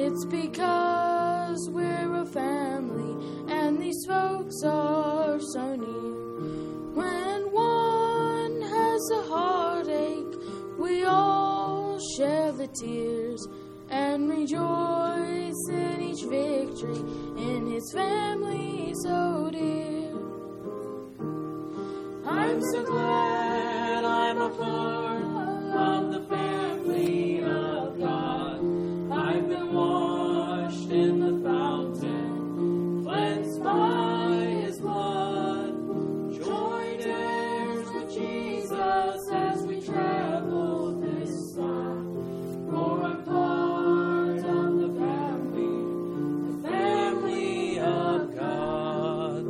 It's because we're a family and these folks are so near. When one has a heartache, we all share the tears and rejoice in each victory in his family so dear. I'm so glad I'm a part of the family of God. I've been washed in the fountain, cleansed by his blood. Joint heirs with Jesus as we travel this side. For I'm part of the family of God.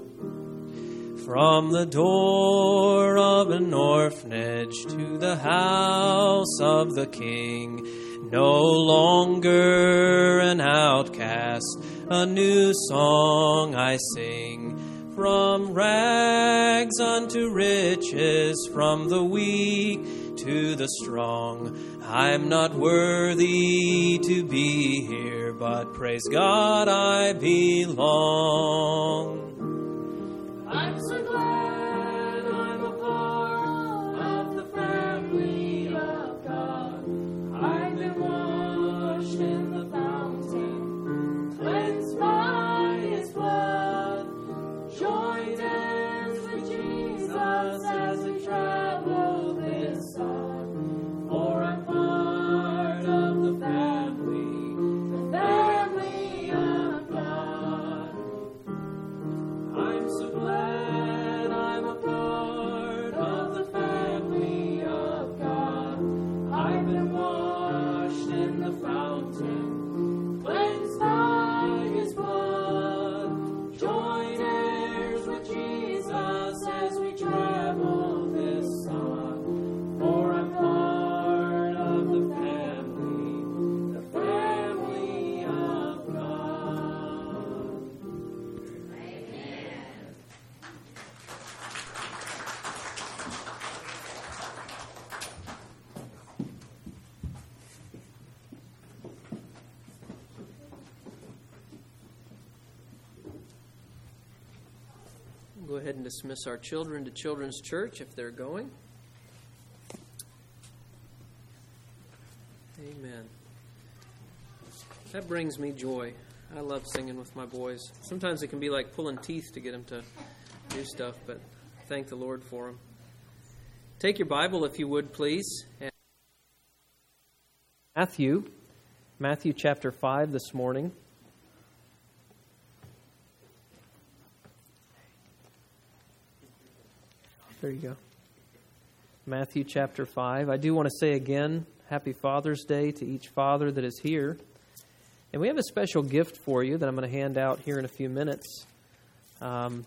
From the door of an orphanage to the house of the King, no longer an outcast, a new song I sing. From rags unto riches, from the weak to the strong, I'm not worthy to be here, but praise God I belong. I'm so glad I'm a part of the family of God. I've been washed in the fountain, cleansed by his blood. Joint heirs with Jesus as we travel this side. For I'm part of the family of God. I'm so glad I'm a part of the family of God. I've been washed in the fountain, cleansed by his blood. Joint heirs with Jesus as we travel this side. For I'm part of the family of God. Go ahead and dismiss our children to Children's Church if they're going. Amen. That brings me joy. I love singing with my boys. Sometimes it can be like pulling teeth to get them to do stuff, but thank the Lord for them. Take your Bible, if you would, please. Matthew chapter 5 this morning. There you go. Matthew chapter 5. I do want to say again, Happy Father's Day to each father that is here. And we have a special gift for you that I'm going to hand out here in a few minutes. In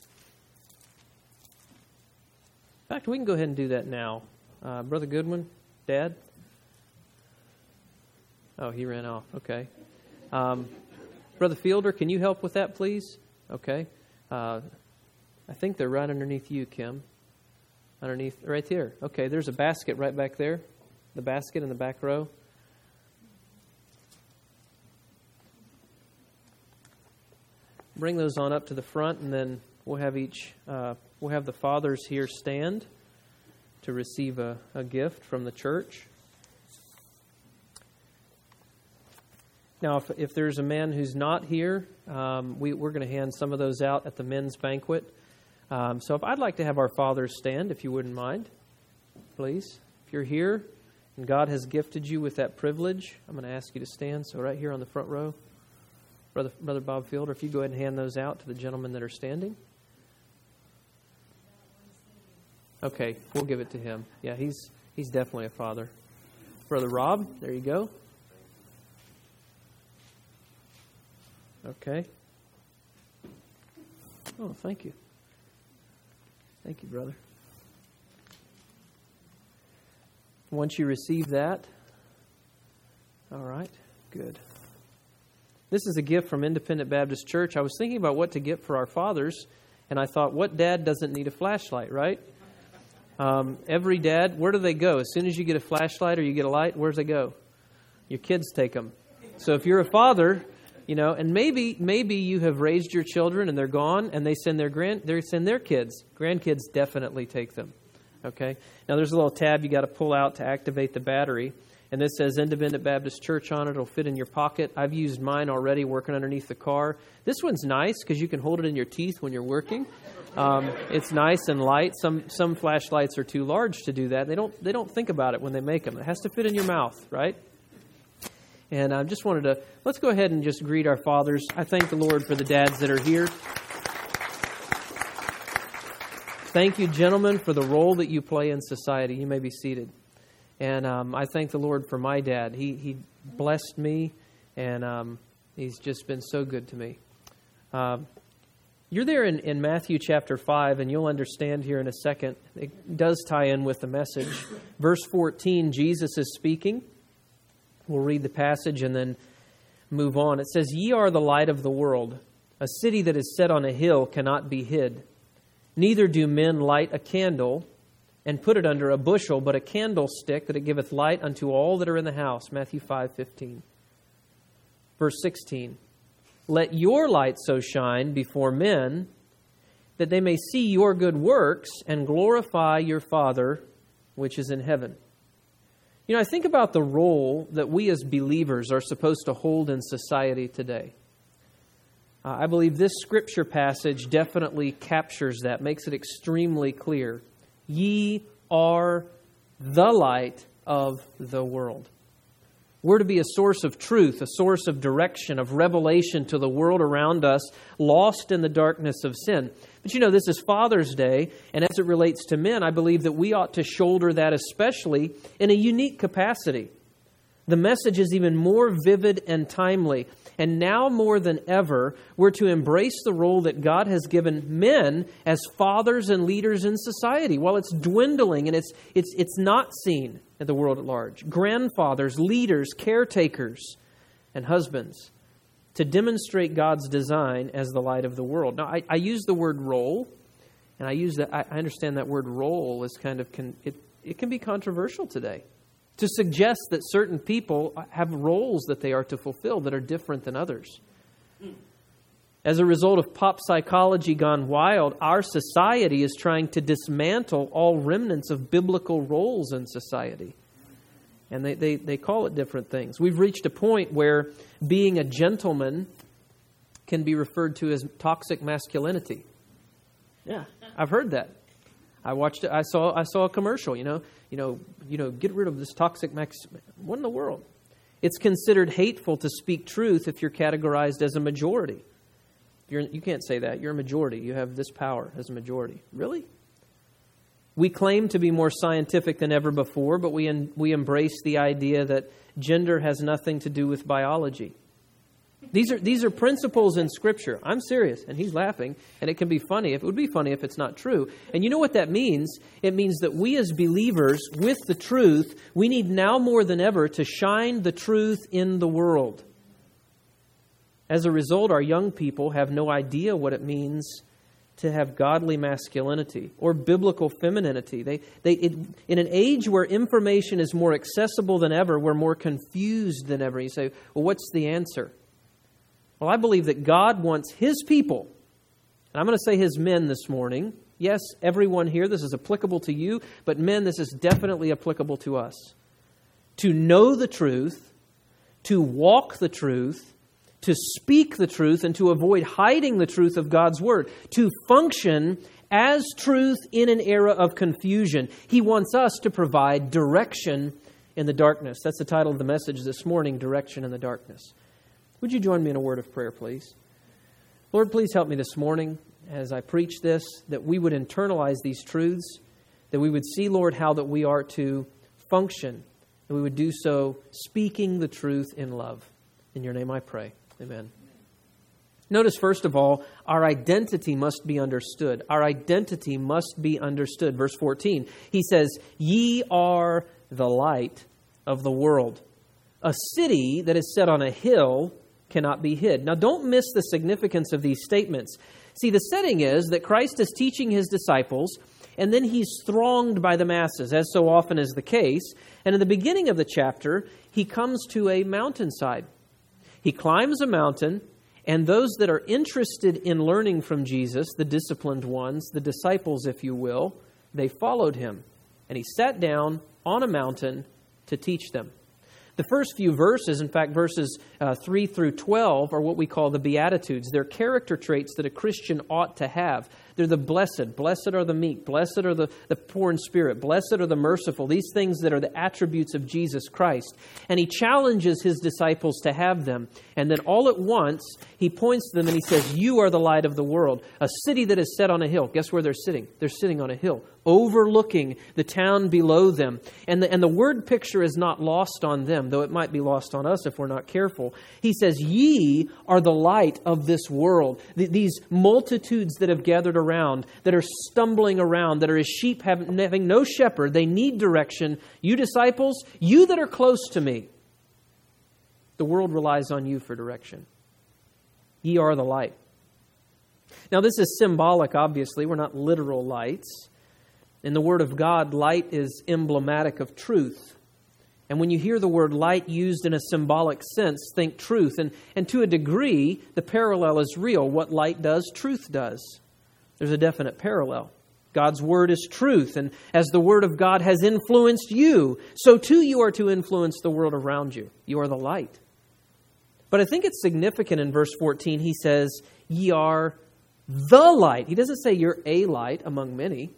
fact, we can go ahead and do that now. Brother Goodwin, Dad? Oh, he ran off. Okay. Brother Fielder, can you help with that, please? Okay. I think they're right underneath you, Kim. Underneath, right there. Okay, there's a basket right back there. The basket in the back row. Bring those on up to the front, and then we'll have the fathers here stand to receive a gift from the church. Now, if there's a man who's not here, we're going to hand some of those out at the men's banquet. So if I'd like to have our fathers stand, if you wouldn't mind, please. If you're here and God has gifted you with that privilege, I'm going to ask you to stand. So right here on the front row, Brother Bob Fielder, if you go ahead and hand those out to the gentlemen that are standing. Okay, we'll give it to him. Yeah, he's definitely a father. Brother Rob, there you go. Okay. Oh, thank you. Thank you, brother. Once you receive that, all right, good. This is a gift from Independent Baptist Church. I was thinking about what to get for our fathers, and I thought, what dad doesn't need a flashlight, right? Every dad, where do they go? As soon as you get a flashlight or you get a light, where do they go? Your kids take them. So if you're a father, and maybe you have raised your children and they're gone and they send their kids. Grandkids definitely take them. Okay? Now there's a little tab you got to pull out to activate the battery. And this says Independent Baptist Church on it. It'll fit in your pocket. I've used mine already working underneath the car. This one's nice because you can hold it in your teeth when you're working. It's nice and light. Some flashlights are too large to do that. They don't think about it when they make them. It has to fit in your mouth, right? And I just let's go ahead and just greet our fathers. I thank the Lord for the dads that are here. Thank you, gentlemen, for the role that you play in society. You may be seated. And I thank the Lord for my dad. He blessed me, and he's just been so good to me. You're there in Matthew chapter 5, and you'll understand here in a second. It does tie in with the message. Verse 14, Jesus is speaking. We'll read the passage and then move on. It says, "Ye are the light of the world. A city that is set on a hill cannot be hid. Neither do men light a candle and put it under a bushel, but a candlestick, that it giveth light unto all that are in the house." Matthew 5:15. Verse 16, "Let your light so shine before men, that they may see your good works and glorify your Father which is in heaven." I think about the role that we as believers are supposed to hold in society today. I believe this scripture passage definitely captures that, makes it extremely clear. Ye are the light of the world. We're to be a source of truth, a source of direction, of revelation to the world around us, lost in the darkness of sin. But this is Father's Day, and as it relates to men, I believe that we ought to shoulder that especially in a unique capacity. The message is even more vivid and timely. And now more than ever, we're to embrace the role that God has given men as fathers and leaders in society. While it's dwindling and it's not seen in the world at large. Grandfathers, leaders, caretakers, and husbands, to demonstrate God's design as the light of the world. Now, I use the word role, and I understand that word role is kind of, it can be controversial today, to suggest that certain people have roles that they are to fulfill that are different than others. As a result of pop psychology gone wild, our society is trying to dismantle all remnants of biblical roles in society. And they call it different things. We've reached a point where being a gentleman can be referred to as toxic masculinity. Yeah, I've heard that. I watched it. I saw a commercial. Get rid of this toxic What in the world? It's considered hateful to speak truth if you're categorized as a majority. You can't say that. You're a majority. You have this power as a majority. Really? We claim to be more scientific than ever before, but we embrace the idea that gender has nothing to do with biology. These are principles in Scripture. I'm serious, and he's laughing, and it can be funny. It would be funny if it's not true. And you know what that means? It means that we as believers, with the truth, we need now more than ever to shine the truth in the world. As a result, our young people have no idea what it means to have godly masculinity or biblical femininity. In an age where information is more accessible than ever, we're more confused than ever. You say, well, what's the answer? Well, I believe that God wants His people, and I'm going to say His men this morning. Yes, everyone here, this is applicable to you, but men, this is definitely applicable to us. To know the truth, to walk the truth, to speak the truth, and to avoid hiding the truth of God's Word. To function as truth in an era of confusion. He wants us to provide direction in the darkness. That's the title of the message this morning, Direction in the Darkness. Would you join me in a word of prayer, please? Lord, please help me this morning as I preach this, that we would internalize these truths, that we would see, Lord, how that we are to function, and we would do so speaking the truth in love. In your name I pray. Amen. Notice, first of all, our identity must be understood. Our identity must be understood. Verse 14, he says, "Ye are the light of the world. A city that is set on a hill cannot be hid." Now, don't miss the significance of these statements. See, the setting is that Christ is teaching His disciples, and then He's thronged by the masses, as so often is the case. And in the beginning of the chapter, He comes to a mountainside. He climbs a mountain, and those that are interested in learning from Jesus, the disciplined ones, the disciples, if you will, they followed him. And he sat down on a mountain to teach them. The first few verses, in fact, verses 3 through 12, are what we call the Beatitudes. They're character traits that a Christian ought to have. They're the blessed. Blessed are the meek. Blessed are the poor in spirit. Blessed are the merciful. These things that are the attributes of Jesus Christ. And he challenges his disciples to have them. And then all at once, he points to them and he says, you are the light of the world. A city that is set on a hill. Guess where they're sitting? They're sitting on a hill, overlooking the town below them. And the word picture is not lost on them, though it might be lost on us if we're not careful. He says, ye are the light of this world. These multitudes that have gathered around, that are stumbling around, that are as sheep having no shepherd, they need direction. You disciples, you that are close to me, the world relies on you for direction. Ye are the light. Now this is symbolic, obviously. We're not literal lights. In the Word of God, light is emblematic of truth. And when you hear the word light used in a symbolic sense, think truth. And to a degree, the parallel is real. What light does, truth does. There's a definite parallel. God's Word is truth. And as the Word of God has influenced you, so too you are to influence the world around you. You are the light. But I think it's significant in verse 14. He says, ye are the light. He doesn't say you're a light among many.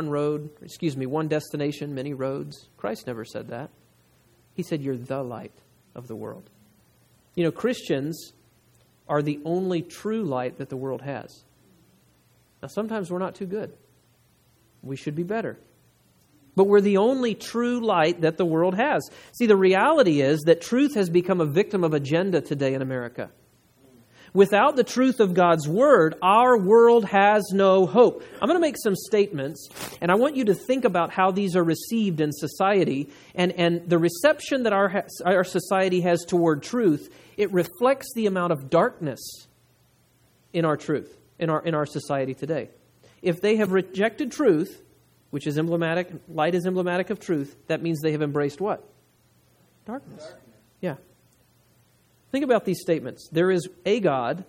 One destination, many roads. Christ never said that. He said you're the light of the world. You know, Christians are the only true light that the world has. Now, sometimes we're not too good. We should be better. But we're the only true light that the world has. See, the reality is that truth has become a victim of agenda today in America. Without the truth of God's Word, our world has no hope. I'm going to make some statements, and I want you to think about how these are received in society. And the reception that our society has toward truth, it reflects the amount of darkness in our truth, in our society today. If they have rejected truth, which is emblematic, light is emblematic of truth, that means they have embraced what? Darkness. Yeah. Think about these statements. There is a God,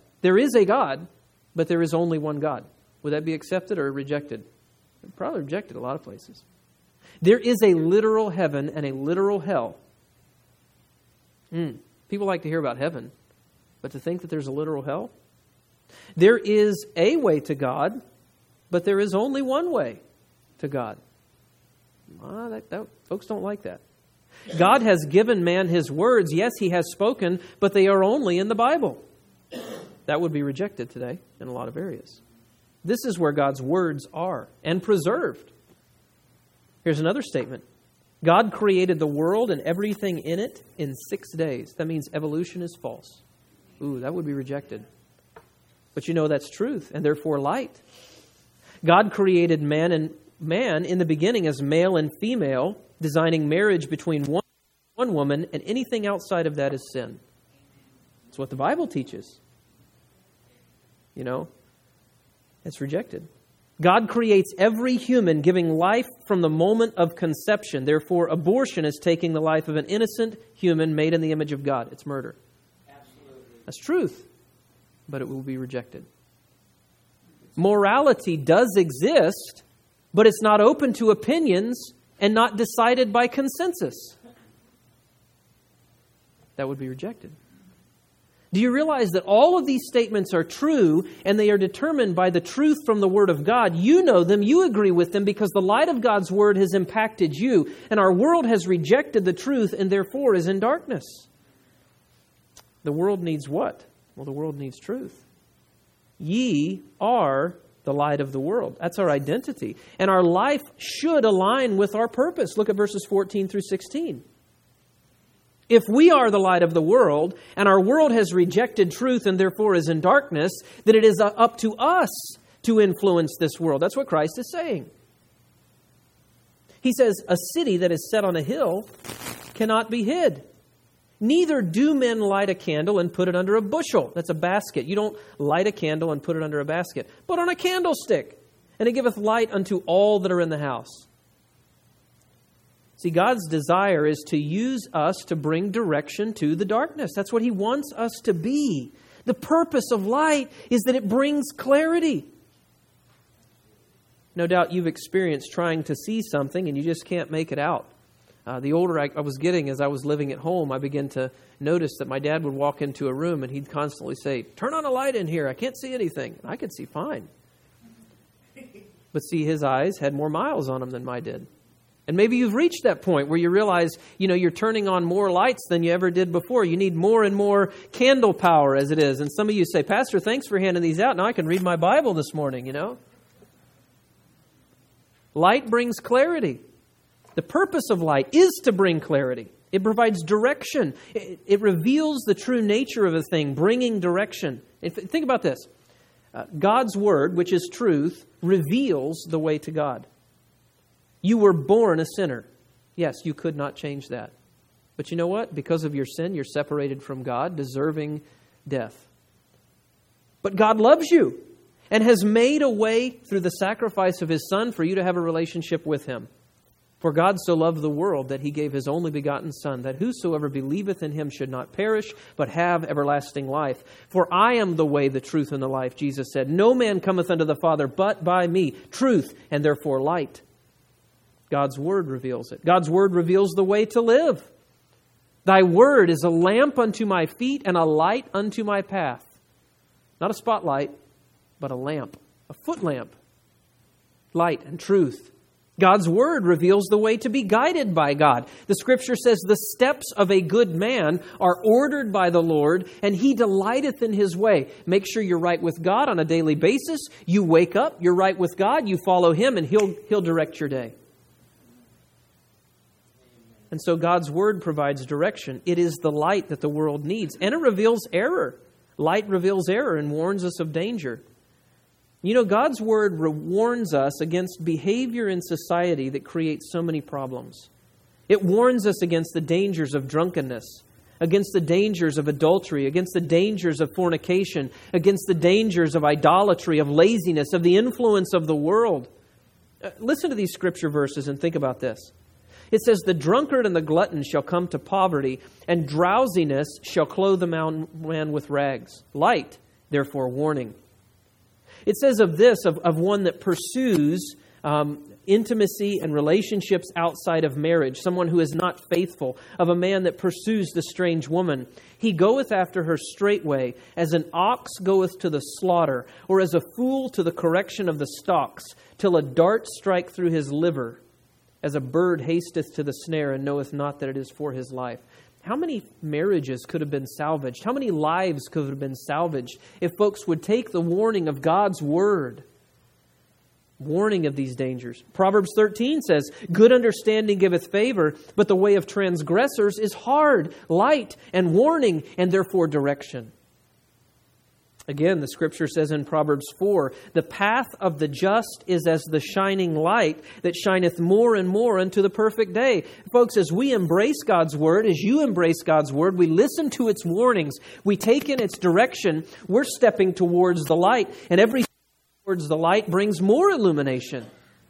but there is only one God. Would that be accepted or rejected? Probably rejected a lot of places. There is a literal heaven and a literal hell. People like to hear about heaven, but to think that there's a literal hell? There is a way to God, but there is only one way to God. Folks don't like that. God has given man His words. Yes, He has spoken, but they are only in the Bible. That would be rejected today in a lot of areas. This is where God's words are and preserved. Here's another statement. God created the world and everything in it in 6 days. That means evolution is false. Ooh, that would be rejected. But you know that's truth and therefore light. God created man in the beginning as male and female, designing marriage between one woman, and anything outside of that is sin. That's what the Bible teaches. You know, it's rejected. God creates every human, giving life from the moment of conception. Therefore, abortion is taking the life of an innocent human made in the image of God. It's murder. Absolutely. That's truth, but it will be rejected. Morality does exist, but it's not open to opinions and not decided by consensus. That would be rejected. Do you realize that all of these statements are true and they are determined by the truth from the Word of God? You know them, you agree with them because the light of God's Word has impacted you, and our world has rejected the truth and therefore is in darkness. The world needs what? Well, the world needs truth. Ye are the light of the world. That's our identity. And our life should align with our purpose. Look at verses 14 through 16. If we are the light of the world, and our world has rejected truth and therefore is in darkness, then it is up to us to influence this world. That's what Christ is saying. He says, a city that is set on a hill cannot be hid. Neither do men light a candle and put it under a bushel. That's a basket. You don't light a candle and put it under a basket. But on a candlestick, and it giveth light unto all that are in the house. See, God's desire is to use us to bring direction to the darkness. That's what He wants us to be. The purpose of light is that it brings clarity. No doubt you've experienced trying to see something and you just can't make it out. The older I was getting as I was living at home, I began to notice that my dad would walk into a room and he'd constantly say, "Turn on a light in here, I can't see anything." And I could see fine. But see, his eyes had more miles on them than mine did. And maybe you've reached that point where you realize, you're turning on more lights than you ever did before. You need more and more candle power as it is. And some of you say, "Pastor, thanks for handing these out. Now I can read my Bible this morning, Light brings clarity. The purpose of light is to bring clarity. It provides direction. It reveals the true nature of a thing, bringing direction. Think about this. God's Word, which is truth, reveals the way to God. You were born a sinner. Yes, you could not change that. But you know what? Because of your sin, you're separated from God, deserving death. But God loves you and has made a way through the sacrifice of His Son for you to have a relationship with Him. For God so loved the world that He gave His only begotten Son, that whosoever believeth in Him should not perish, but have everlasting life. For I am the way, the truth, and the life, Jesus said. No man cometh unto the Father but by me. Truth, and therefore light. God's Word reveals it. God's Word reveals the way to live. Thy Word is a lamp unto my feet and a light unto my path. Not a spotlight, but a lamp, a foot lamp. Light and truth. God's Word reveals the way to be guided by God. The Scripture says the steps of a good man are ordered by the Lord, and He delighteth in His way. Make sure you're right with God on a daily basis. You wake up, you're right with God, you follow Him, and He'll direct your day. And so God's Word provides direction. It is the light that the world needs. And it reveals error. Light reveals error and warns us of danger. God's Word warns us against behavior in society that creates so many problems. It warns us against the dangers of drunkenness, against the dangers of adultery, against the dangers of fornication, against the dangers of idolatry, of laziness, of the influence of the world. Listen to these scripture verses and think about this. It says, "The drunkard and the glutton shall come to poverty, and drowsiness shall clothe the man with rags. Light, therefore warning." It says of this, of one that pursues intimacy and relationships outside of marriage, someone who is not faithful, of a man that pursues the strange woman. "He goeth after her straightway, as an ox goeth to the slaughter, or as a fool to the correction of the stocks, till a dart strike through his liver. As a bird hasteth to the snare, and knoweth not that it is for his life." How many marriages could have been salvaged? How many lives could have been salvaged if folks would take the warning of God's Word? Warning of these dangers. Proverbs 13 says, "Good understanding giveth favor, but the way of transgressors is hard." Light and warning, and therefore direction. Again, the Scripture says in Proverbs 4, "The path of the just is as the shining light that shineth more and more unto the perfect day." Folks, as we embrace God's Word, as you embrace God's Word, we listen to its warnings, we take in its direction, we're stepping towards the light. And every step towards the light brings more illumination.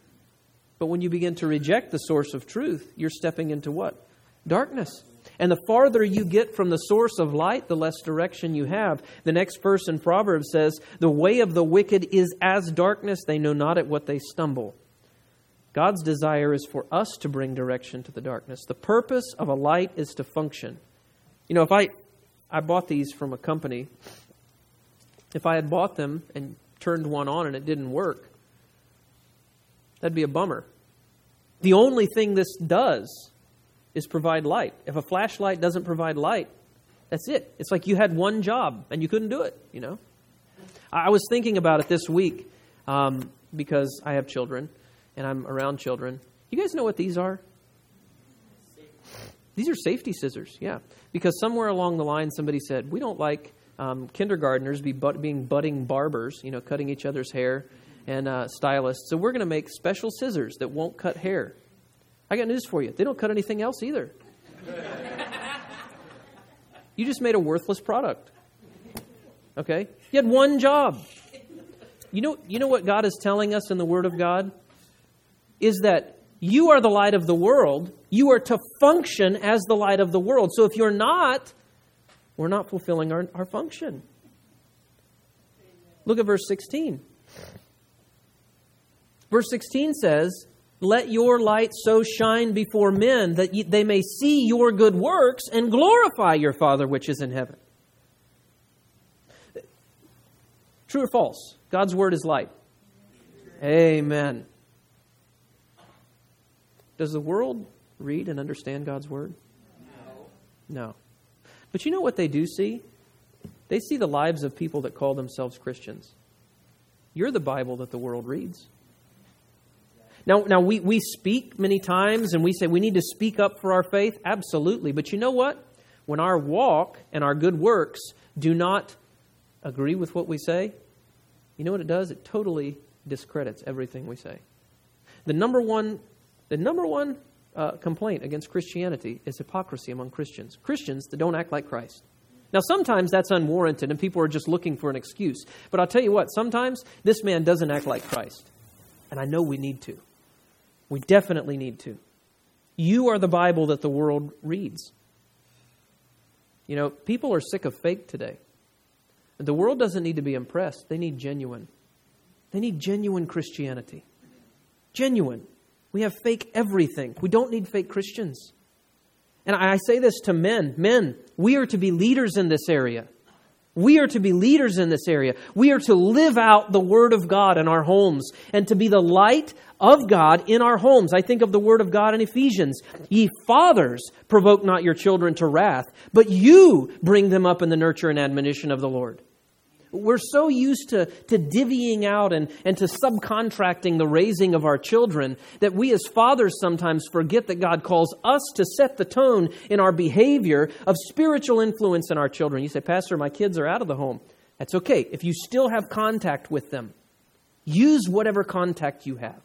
But when you begin to reject the source of truth, you're stepping into what? Darkness. And the farther you get from the source of light, the less direction you have. The next verse in Proverbs says, "The way of the wicked is as darkness, they know not at what they stumble." God's desire is for us to bring direction to the darkness. The purpose of a light is to function. If I bought these from a company, if I had bought them and turned one on and it didn't work, that'd be a bummer. The only thing this does is provide light. If a flashlight doesn't provide light, that's it. It's like you had one job and you couldn't do it, I was thinking about it this week because I have children and I'm around children. You guys know what these are? These are safety scissors, yeah. Because somewhere along the line somebody said, we don't like kindergartners being budding barbers, cutting each other's hair and stylists. So we're going to make special scissors that won't cut hair. I got news for you. They don't cut anything else either. You just made a worthless product. Okay? You had one job. You know what God is telling us in the Word of God? Is that You are the light of the world. You are to function as the light of the world. So if you're not, we're not fulfilling our function. Look at verse 16. Verse 16 says, let your light so shine before men that they may see your good works and glorify your Father which is in heaven. True or false? God's word is light. Amen. Does the world read and understand God's word? No. But you know what they do see? They see the lives of people that call themselves Christians. You're the Bible that the world reads. Now we speak many times and we say we need to speak up for our faith. Absolutely. But you know what? When our walk and our good works do not agree with what we say, you know what it does? It totally discredits everything we say. The number one complaint against Christianity is hypocrisy among Christians. Christians that don't act like Christ. Now, sometimes that's unwarranted and people are just looking for an excuse. But I'll tell you what, sometimes this man doesn't act like Christ. And I know we need to. We definitely need to. You are the Bible that the world reads. You know, people are sick of fake today. The world doesn't need to be impressed. They need genuine. They need genuine Christianity. Genuine. We have fake everything. We don't need fake Christians. And I say this to men. Men, we are to be leaders in this area. We are to be leaders in this area. We are to live out the Word of God in our homes and to be the light of God in our homes. I think of the Word of God in Ephesians. Ye fathers, provoke not your children to wrath, but you bring them up in the nurture and admonition of the Lord. We're so used to divvying out and to subcontracting the raising of our children that we as fathers sometimes forget that God calls us to set the tone in our behavior of spiritual influence in our children. You say, Pastor, my kids are out of the home. That's okay. If you still have contact with them, use whatever contact you have.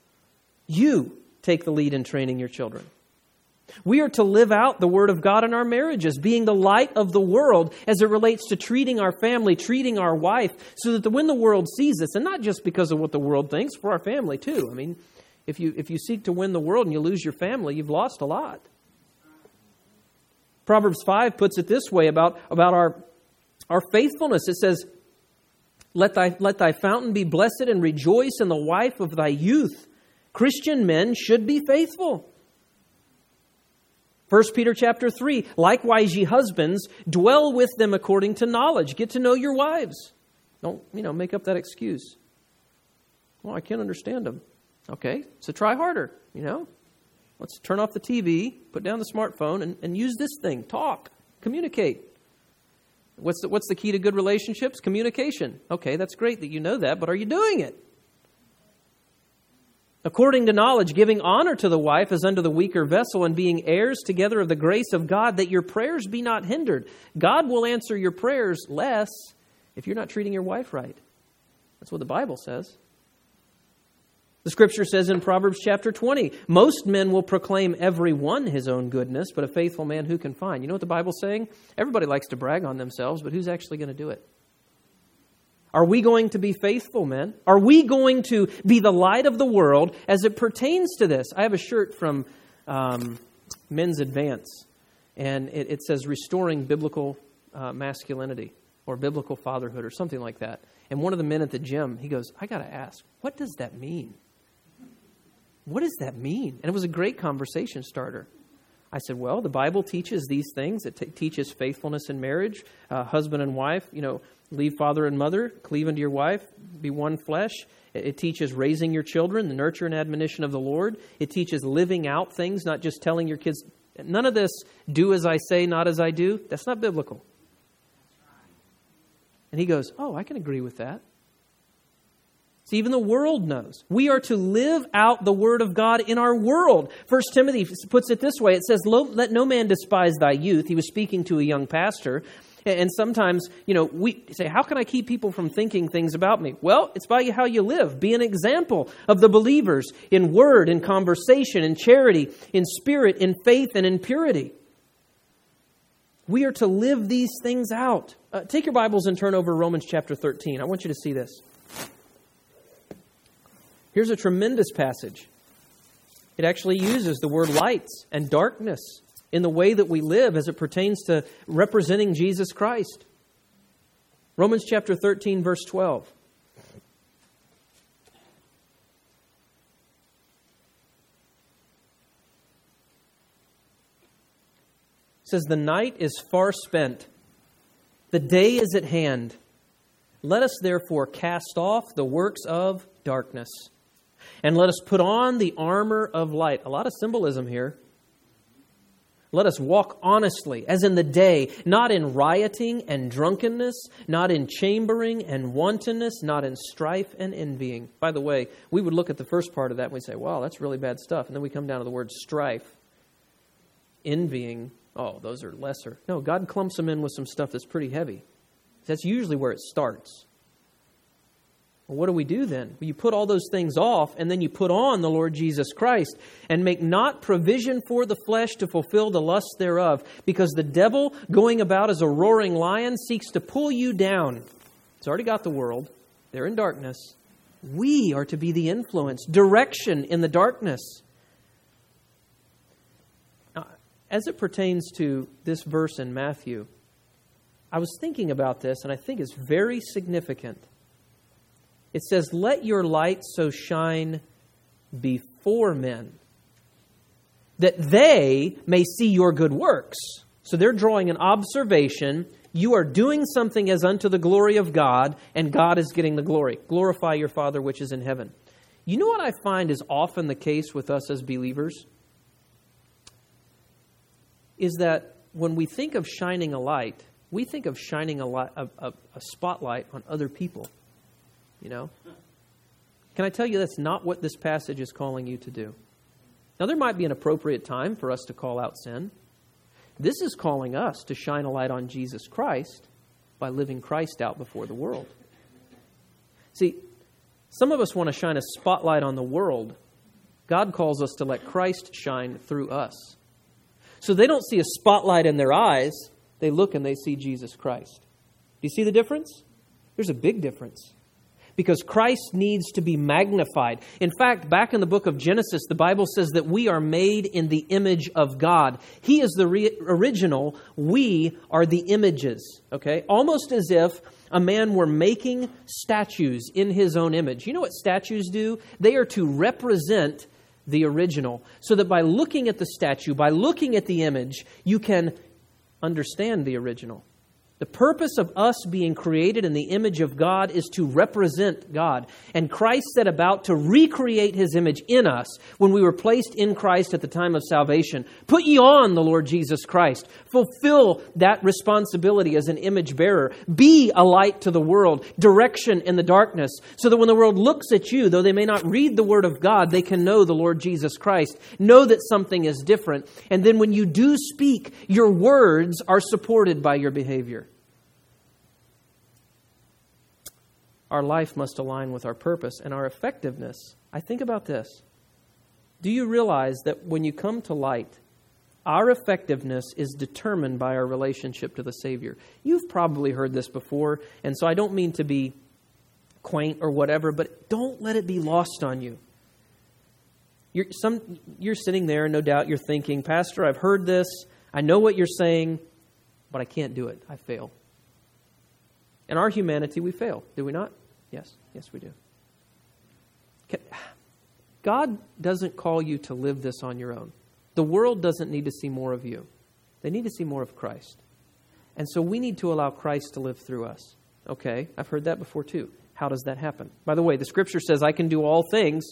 You take the lead in training your children. We are to live out the Word of God in our marriages, being the light of the world as it relates to treating our family, treating our wife, so that when the world sees us, and not just because of what the world thinks, for our family too. I mean, if you seek to win the world and you lose your family, you've lost a lot. Proverbs 5 puts it this way about our faithfulness. It says, let thy fountain be blessed and rejoice in the wife of thy youth. Christian men should be faithful. 1 Peter chapter 3, likewise ye husbands, dwell with them according to knowledge. Get to know your wives. Don't, make up that excuse. Well, I can't understand them. Okay, so try harder, Let's turn off the TV, put down the smartphone, and use this thing. Talk, communicate. What's the key to good relationships? Communication. Okay, that's great that you know that, but are you doing it? According to knowledge, giving honor to the wife as unto the weaker vessel, and being heirs together of the grace of God, that your prayers be not hindered. God will answer your prayers less if you're not treating your wife right. That's what the Bible says. The Scripture says in Proverbs chapter 20, most men will proclaim every one his own goodness, but a faithful man who can find? You know what the Bible's saying? Everybody likes to brag on themselves, but who's actually going to do it? Are we going to be faithful, men? Are we going to be the light of the world as it pertains to this? I have a shirt from Men's Advance, and it says restoring biblical masculinity or biblical fatherhood or something like that. And one of the men at the gym, he goes, I got to ask, what does that mean? What does that mean? And it was a great conversation starter. I said, well, the Bible teaches these things. It teaches faithfulness in marriage, husband and wife, leave father and mother, cleave unto your wife, be one flesh. It teaches raising your children, the nurture and admonition of the Lord. It teaches living out things, not just telling your kids, none of this, do as I say, not as I do. That's not biblical. And he goes, oh, I can agree with that. See, even the world knows. We are to live out the Word of God in our world. 1 Timothy puts it this way. It says, let no man despise thy youth. He was speaking to a young pastor. And sometimes, we say, how can I keep people from thinking things about me? Well, it's by how you live. Be an example of the believers in word, in conversation, in charity, in spirit, in faith, and in purity. We are to live these things out. Take your Bibles and turn over Romans chapter 13. I want you to see this. Here's a tremendous passage. It actually uses the word lights and darkness in the way that we live as it pertains to representing Jesus Christ. Romans chapter 13, verse 12. It says, "The night is far spent. The day is at hand. Let us therefore cast off the works of darkness, and let us put on the armor of light." A lot of symbolism here. "Let us walk honestly, as in the day, not in rioting and drunkenness, not in chambering and wantonness, not in strife and envying." By the way, we would look at the first part of that and we'd say, wow, that's really bad stuff. And then we come down to the word strife, envying. Oh, those are lesser. No, God clumps them in with some stuff that's pretty heavy. That's usually where it starts. Well, what do we do then? Well, you put all those things off, and then you put on the Lord Jesus Christ, and make not provision for the flesh to fulfill the lust thereof, because the devil, going about as a roaring lion, seeks to pull you down. It's already got the world. They're in darkness. We are to be the influence, direction in the darkness. Now, as it pertains to this verse in Matthew, I was thinking about this, and I think it's very significant. It says, "Let your light so shine before men, that they may see your good works." So they're drawing an observation. You are doing something as unto the glory of God, and God is getting the glory. Glorify your Father which is in heaven. You know what I find is often the case with us as believers? Is that when we think of shining a light, we think of shining a spotlight on other people. You know? Can I tell you that's not what this passage is calling you to do? Now, there might be an appropriate time for us to call out sin. This is calling us to shine a light on Jesus Christ by living Christ out before the world. See, some of us want to shine a spotlight on the world. God calls us to let Christ shine through us. So they don't see a spotlight in their eyes. They look and they see Jesus Christ. Do you see the difference? There's a big difference. Because Christ needs to be magnified. In fact, back in the book of Genesis, the Bible says that we are made in the image of God. He is the original. We are the images. Okay? Almost as if a man were making statues in his own image. You know what statues do? They are to represent the original. So that by looking at the statue, by looking at the image, you can understand the original. The purpose of us being created in the image of God is to represent God. And Christ set about to recreate His image in us when we were placed in Christ at the time of salvation. Put ye on the Lord Jesus Christ. Fulfill that responsibility as an image bearer. Be a light to the world, direction in the darkness, so that when the world looks at you, though they may not read the Word of God, they can know the Lord Jesus Christ. Know that something is different. And then when you do speak, your words are supported by your behavior. Our life must align with our purpose and our effectiveness. I think about this. Do you realize that when you come to light, our effectiveness is determined by our relationship to the Savior? You've probably heard this before, and so I don't mean to be quaint or whatever, but don't let it be lost on you. You're sitting there, and no doubt you're thinking, "Pastor, I've heard this. I know what you're saying, but I can't do it. I fail." In our humanity, we fail, do we not? Yes, we do. God doesn't call you to live this on your own. The world doesn't need to see more of you. They need to see more of Christ. And so we need to allow Christ to live through us. Okay, I've heard that before too. How does that happen? By the way, the Scripture says, "I can do all things."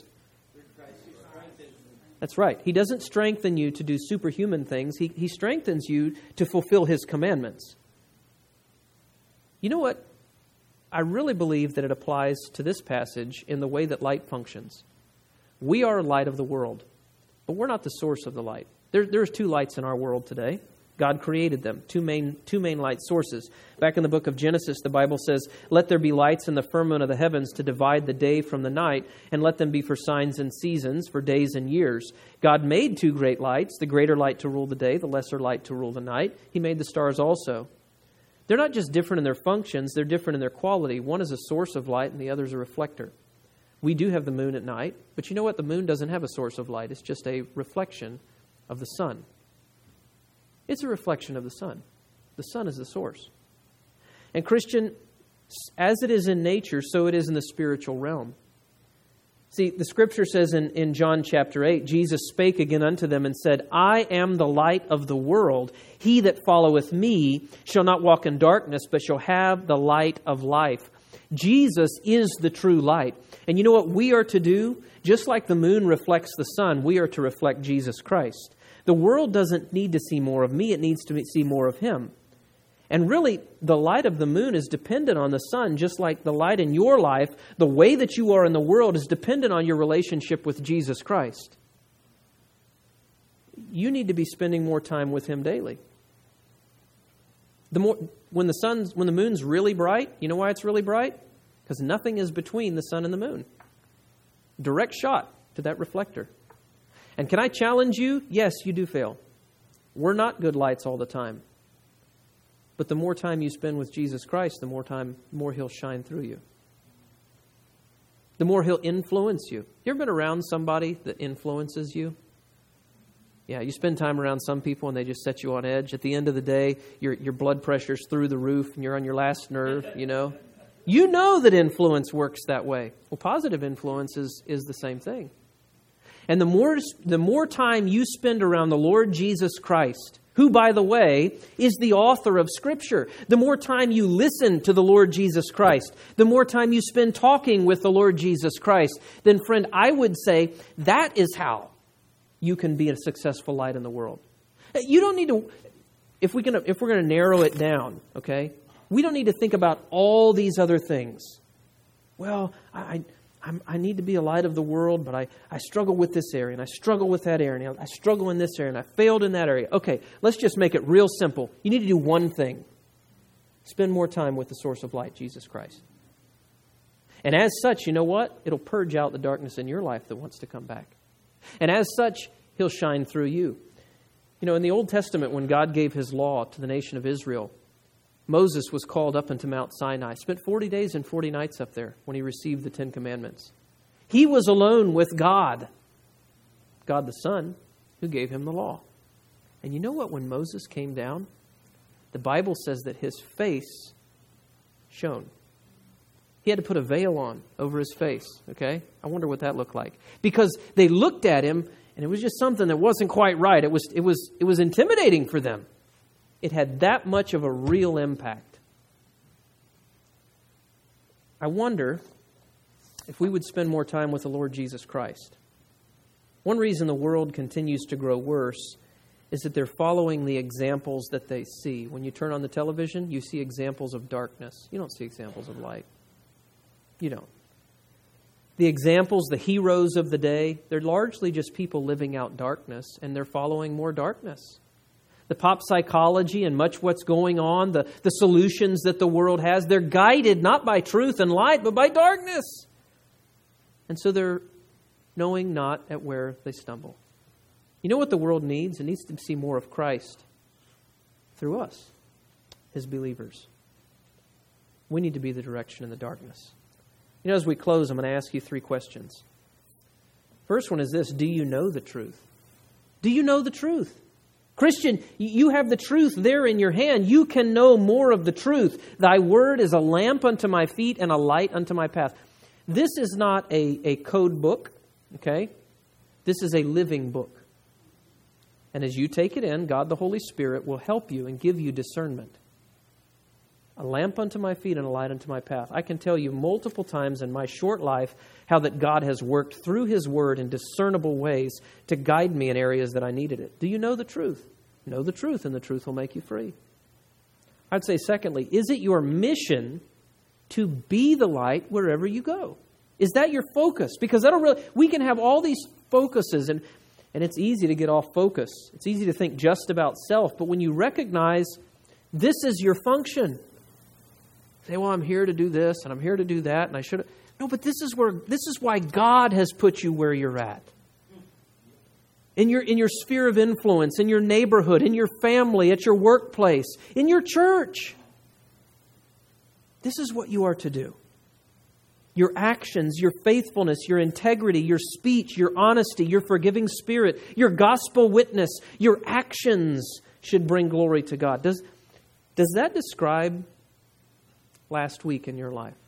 That's right. He doesn't strengthen you to do superhuman things. He strengthens you to fulfill His commandments. You know what? I really believe that it applies to this passage in the way that light functions. We are light of the world, but we're not the source of the light. There's two lights in our world today. God created them, two main light sources. Back in the book of Genesis, the Bible says, "Let there be lights in the firmament of the heavens to divide the day from the night, and let them be for signs and seasons, for days and years." God made two great lights, the greater light to rule the day, the lesser light to rule the night. He made the stars also. They're not just different in their functions, they're different in their quality. One is a source of light and the other is a reflector. We do have the moon at night, but you know what? The moon doesn't have a source of light. It's just a reflection of the sun. It's a reflection of the sun. The sun is the source. And Christian, as it is in nature, so it is in the spiritual realm. See, the Scripture says in John chapter 8, Jesus spake again unto them and said, I am the light of the world. He that followeth me shall not walk in darkness, but shall have the light of life. Jesus is the true light. And you know what we are to do? Just like the moon reflects the sun, we are to reflect Jesus Christ. The world doesn't need to see more of me, it needs to see more of Him. And really, the light of the moon is dependent on the sun, just like the light in your life, the way that you are in the world is dependent on your relationship with Jesus Christ. You need to be spending more time with Him daily. When the moon's really bright, you know why it's really bright? Because nothing is between the sun and the moon. Direct shot to that reflector. And can I challenge you? Yes, you do fail. We're not good lights all the time. But the more time you spend with Jesus Christ, the more He'll shine through you. The more He'll influence you. You ever been around somebody that influences you? Yeah, you spend time around some people and they just set you on edge. At the end of the day, your blood pressure's through the roof and you're on your last nerve, you know. You know that influence works that way. Well, positive influence is the same thing. And the more time you spend around the Lord Jesus Christ, who, by the way, is the author of Scripture, the more time you listen to the Lord Jesus Christ, the more time you spend talking with the Lord Jesus Christ, then, friend, I would say that is how you can be a successful light in the world. You don't need to, if we're going to narrow it down, okay, we don't need to think about all these other things. Well, I need to be a light of the world, but I struggle with this area, and I struggle with that area, and I struggle in this area, and I failed in that area. Okay, let's just make it real simple. You need to do one thing. Spend more time with the source of light, Jesus Christ. And as such, you know what? It'll purge out the darkness in your life that wants to come back. And as such, He'll shine through you. You know, in the Old Testament, when God gave His law to the nation of Israel, Moses was called up into Mount Sinai, spent 40 days and 40 nights up there when he received the 10 Commandments. He was alone with God, God the Son, who gave him the law. And you know what? When Moses came down, the Bible says that his face shone. He had to put a veil on over his face, okay? I wonder what that looked like. Because they looked at him, and it was just something that wasn't quite right. It was intimidating for them. It had that much of a real impact. I wonder if we would spend more time with the Lord Jesus Christ. One reason the world continues to grow worse is that they're following the examples that they see. When you turn on the television, you see examples of darkness. You don't see examples of light. You don't. The examples, the heroes of the day, they're largely just people living out darkness, and they're following more darkness. The pop psychology and much what's going on, the solutions that the world has, they're guided not by truth and light, but by darkness. And so they're knowing not at where they stumble. You know what the world needs? It needs to see more of Christ through us, His believers. We need to be the direction in the darkness. You know, as we close, I'm going to ask you 3 questions. First one is this: do you know the truth? Do you know the truth? Christian, you have the truth there in your hand. You can know more of the truth. Thy word is a lamp unto my feet and a light unto my path. This is not a code book, okay? This is a living book. And as you take it in, God the Holy Spirit will help you and give you discernment. A lamp unto my feet and a light unto my path. I can tell you multiple times in my short life how that God has worked through His Word in discernible ways to guide me in areas that I needed it. Do you know the truth? Know the truth, and the truth will make you free. I'd say, secondly, is it your mission to be the light wherever you go? Is that your focus? Because we can have all these focuses, and it's easy to get off focus. It's easy to think just about self, but when you recognize this is your function, say, well, I'm here to do this, and I'm here to do that, and I should. No, but this is why God has put you where you're at. In your sphere of influence, in your neighborhood, in your family, at your workplace, in your church. This is what you are to do. Your actions, your faithfulness, your integrity, your speech, your honesty, your forgiving spirit, your gospel witness, your actions should bring glory to God. Does that describe last week in your life?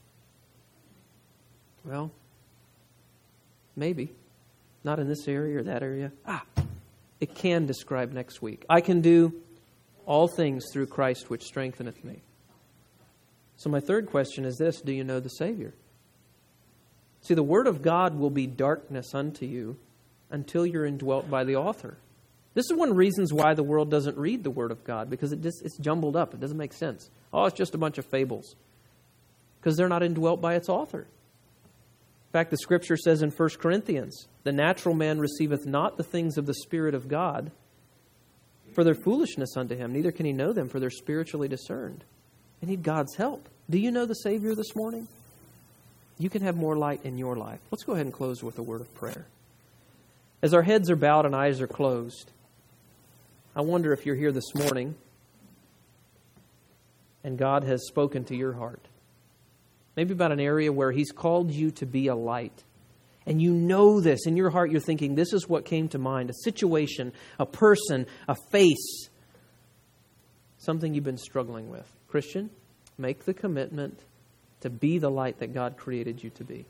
Well, maybe. Not in this area or that area. It can describe next week. I can do all things through Christ which strengtheneth me. So my third question is this: do you know the Savior? See, the Word of God will be darkness unto you until you're indwelt by the author. This is one of the reasons why the world doesn't read the Word of God, because it's jumbled up. It doesn't make sense. Oh, it's just a bunch of fables. Because they're not indwelt by its author. In fact, the Scripture says in 1 Corinthians, the natural man receiveth not the things of the Spirit of God, for their foolishness unto him, neither can he know them, for they're spiritually discerned. They need God's help. Do you know the Savior this morning? You can have more light in your life. Let's go ahead and close with a word of prayer. As our heads are bowed and eyes are closed, I wonder if you're here this morning and God has spoken to your heart. Maybe about an area where He's called you to be a light. And you know this. In your heart you're thinking, this is what came to mind. A situation, a person, a face. Something you've been struggling with. Christian, make the commitment to be the light that God created you to be.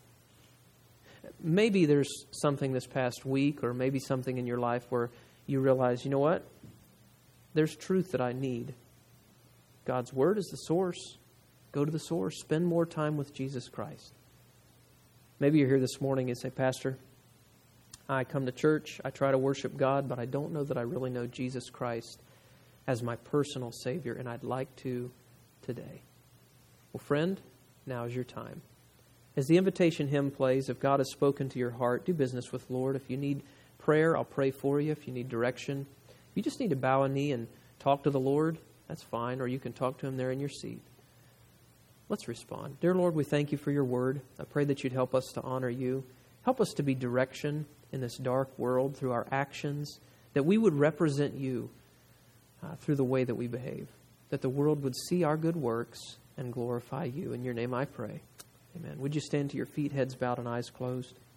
Maybe there's something this past week, or maybe something in your life where you realize, you know what? There's truth that I need. God's Word is the source. Go to the source. Spend more time with Jesus Christ. Maybe you're here this morning and say, Pastor, I come to church, I try to worship God, but I don't know that I really know Jesus Christ as my personal Savior, and I'd like to today. Well, friend, now is your time. As the invitation hymn plays, if God has spoken to your heart, do business with the Lord. If you need prayer, I'll pray for you. If you need direction, if you just need to bow a knee and talk to the Lord, that's fine, or you can talk to Him there in your seat. Let's respond. Dear Lord, we thank You for Your Word. I pray that You'd help us to honor You. Help us to be direction in this dark world through our actions, that we would represent You through the way that we behave, that the world would see our good works and glorify You. In Your name I pray. Amen. Would you stand to your feet, heads bowed and eyes closed?